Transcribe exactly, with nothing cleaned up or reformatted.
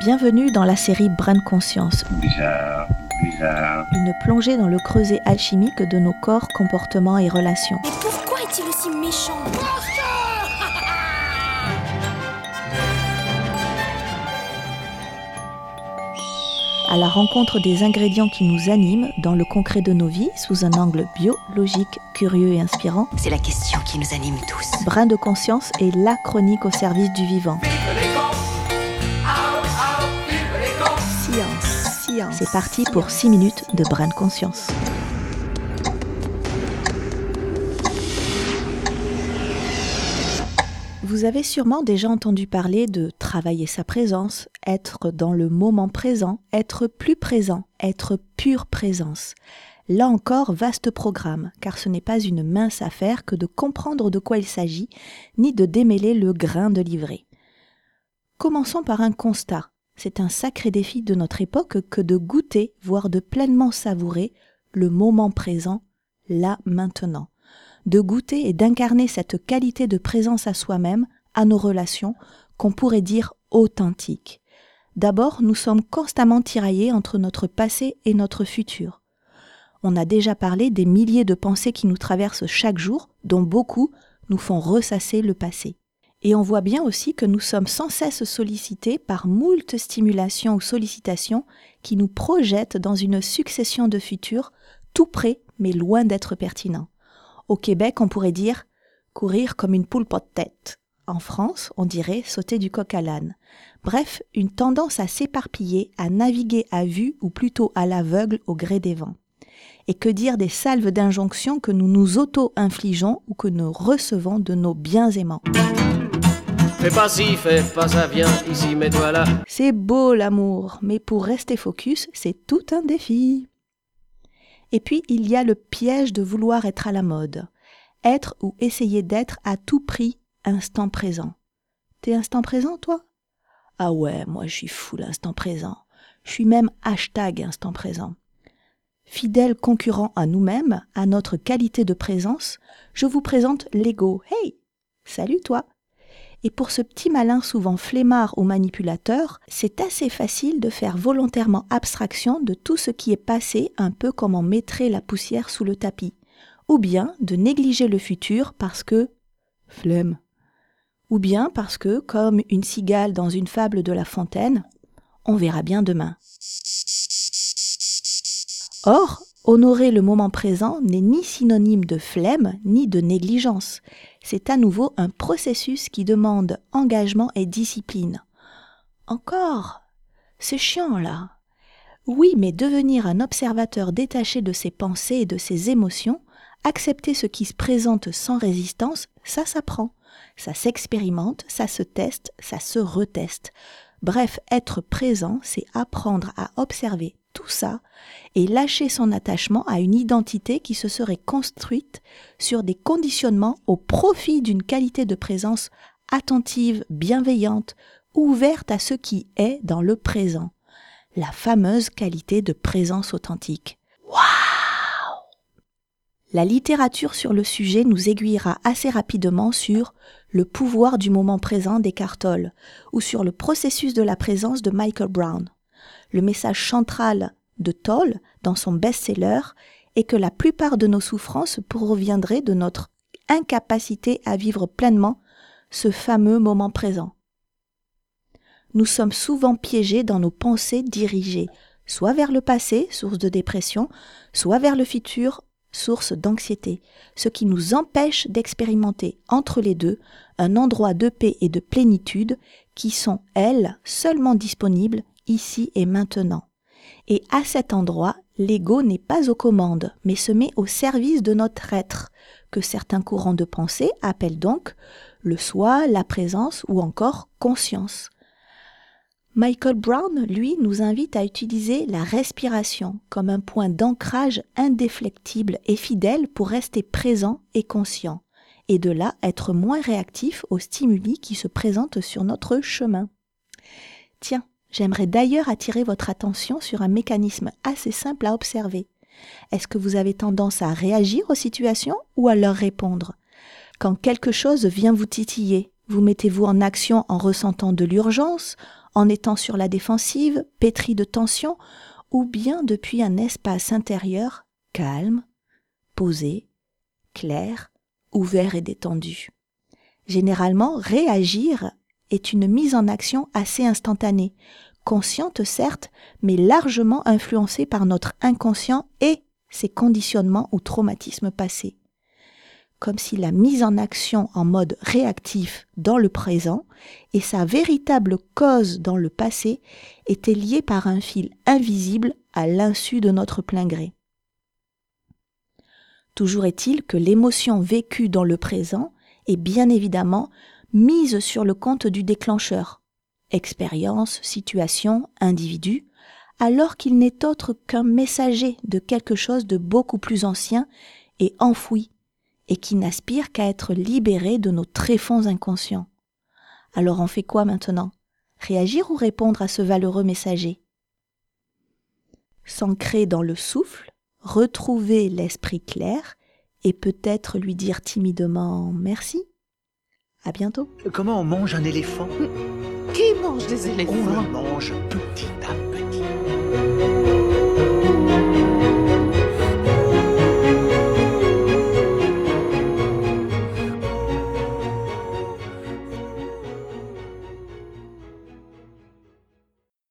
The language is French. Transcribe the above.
Bienvenue dans la série Brin de Conscience. Bizarre, bizarre. Une plongée dans le creuset alchimique de nos corps, comportements et relations. Mais pourquoi est-il aussi méchant ? À la rencontre des ingrédients qui nous animent dans le concret de nos vies, sous un angle biologique, curieux et inspirant. C'est la question qui nous anime tous. Brin de Conscience est la chronique au service du vivant. Science, science. C'est parti pour six minutes de Brin de Conscience. Vous avez sûrement déjà entendu parler de travailler sa présence, être dans le moment présent, être plus présent, être pure présence. Là encore, vaste programme, car ce n'est pas une mince affaire que de comprendre de quoi il s'agit, ni de démêler le grain de livret. Commençons par un constat. C'est un sacré défi de notre époque que de goûter, voire de pleinement savourer le moment présent, là, maintenant. De goûter et d'incarner cette qualité de présence à soi-même, à nos relations, qu'on pourrait dire authentique. D'abord, nous sommes constamment tiraillés entre notre passé et notre futur. On a déjà parlé des milliers de pensées qui nous traversent chaque jour, dont beaucoup nous font ressasser le passé. Et on voit bien aussi que nous sommes sans cesse sollicités par moult stimulations ou sollicitations qui nous projettent dans une succession de futurs, tout près mais loin d'être pertinents. Au Québec, on pourrait dire « courir comme une poule pas de tête ». En France, on dirait « sauter du coq à l'âne ». Bref, une tendance à s'éparpiller, à naviguer à vue ou plutôt à l'aveugle au gré des vents. Et que dire des salves d'injonctions que nous nous auto-infligeons ou que nous recevons de nos biens aimants. Fais pas ci, fais pas ça, viens ici, mets-toi là. C'est beau l'amour, mais pour rester focus, c'est tout un défi. Et puis, il y a le piège de vouloir être à la mode. Être ou essayer d'être à tout prix instant présent. T'es instant présent, toi ? Ah ouais, moi je suis full instant présent. Je suis même hashtag instant présent. Fidèle concurrent à nous-mêmes, à notre qualité de présence, je vous présente l'ego. Hey, salut toi. Et pour ce petit malin souvent flemmard ou manipulateur, c'est assez facile de faire volontairement abstraction de tout ce qui est passé, un peu comme on mettrait la poussière sous le tapis. Ou bien de négliger le futur parce que... flemme. Ou bien parce que, comme une cigale dans une fable de La Fontaine, on verra bien demain. Or, honorer le moment présent n'est ni synonyme de flemme ni de négligence. C'est à nouveau un processus qui demande engagement et discipline. Encore ? C'est chiant là. Oui, mais devenir un observateur détaché de ses pensées et de ses émotions, accepter ce qui se présente sans résistance, ça s'apprend. Ça s'expérimente, ça se teste, ça se reteste. Bref, être présent, c'est apprendre à observer tout ça et lâcher son attachement à une identité qui se serait construite sur des conditionnements au profit d'une qualité de présence attentive, bienveillante, ouverte à ce qui est dans le présent. La fameuse qualité de présence authentique. Waouh ! La littérature sur le sujet nous aiguillera assez rapidement sur le pouvoir du moment présent d'Eckhart Tolle ou sur le processus de la présence de Michael Brown. Le message central de Tolle, dans son best-seller, est que la plupart de nos souffrances proviendraient de notre incapacité à vivre pleinement ce fameux moment présent. Nous sommes souvent piégés dans nos pensées dirigées, soit vers le passé, source de dépression, soit vers le futur, source d'anxiété, ce qui nous empêche d'expérimenter entre les deux un endroit de paix et de plénitude qui sont, elles, seulement disponibles ici et maintenant. Et à cet endroit, l'ego n'est pas aux commandes, mais se met au service de notre être, que certains courants de pensée appellent donc le soi, la présence ou encore conscience. Michael Brown, lui, nous invite à utiliser la respiration comme un point d'ancrage indéflectible et fidèle pour rester présent et conscient, et de là être moins réactif aux stimuli qui se présentent sur notre chemin. Tiens, j'aimerais d'ailleurs attirer votre attention sur un mécanisme assez simple à observer. Est-ce que vous avez tendance à réagir aux situations ou à leur répondre ? Quand quelque chose vient vous titiller, Vous mettez-vous en action en ressentant de l'urgence, en étant sur la défensive, pétri de tension, ou bien depuis un espace intérieur calme, posé, clair, ouvert et détendu. Généralement, réagir est une mise en action assez instantanée, consciente certes, mais largement influencée par notre inconscient et ses conditionnements ou traumatismes passés. Comme si la mise en action en mode réactif dans le présent et sa véritable cause dans le passé étaient liées par un fil invisible à l'insu de notre plein gré. Toujours est-il que l'émotion vécue dans le présent est bien évidemment mise sur le compte du déclencheur, expérience, situation, individu, alors qu'il n'est autre qu'un messager de quelque chose de beaucoup plus ancien et enfoui, et qui n'aspire qu'à être libéré de nos tréfonds inconscients. Alors on fait quoi maintenant? Réagir ou répondre à ce valeureux messager? S'ancrer dans le souffle, retrouver l'esprit clair et peut-être lui dire timidement merci. À bientôt. Comment on mange un éléphant? Qui mange des éléphants? On le mange petit à petit.